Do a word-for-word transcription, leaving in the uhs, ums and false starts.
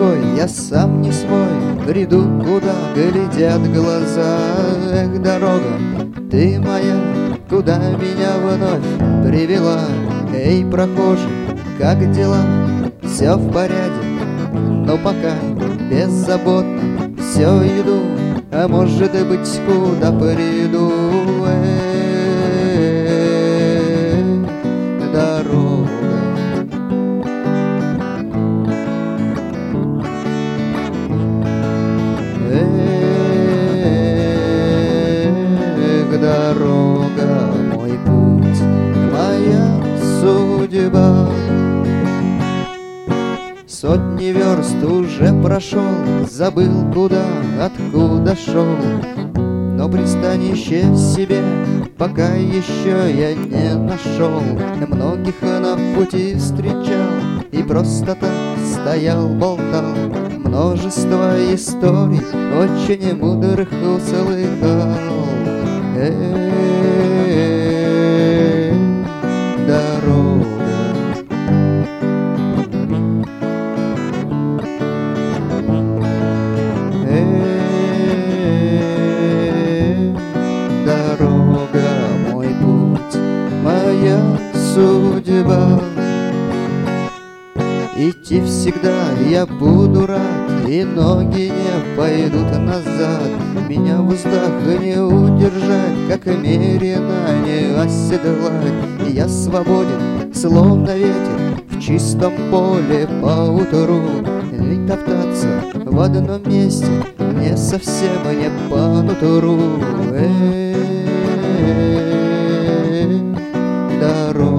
такой, я сам не свой. Бреду, куда глядят глаза. Эх, дорога, ты моя, куда меня вновь привела? Эй, прохожий, как дела? Все в порядке, но пока беззаботно все иду, а может быть, куда приду. Эх, дорога. Эх, дорога, мой путь, моя судьба. Сотни верст уже прошел, забыл куда, откуда шел, но пристанище в себе пока еще я не нашел. Многих на пути встречал и просто так стоял, болтал. Множество историй очень мудрых услыхал. Эх, дорога. Дорога, мой путь, моя судьба. Идти всегда я буду рад, и ноги не пойдут назад. Меня в устах не удержать, как мерено не оседлать. Я свободен, словно ветер, в чистом поле поутру. И топтаться в одном месте мне совсем не по нутру. Эх, дорога.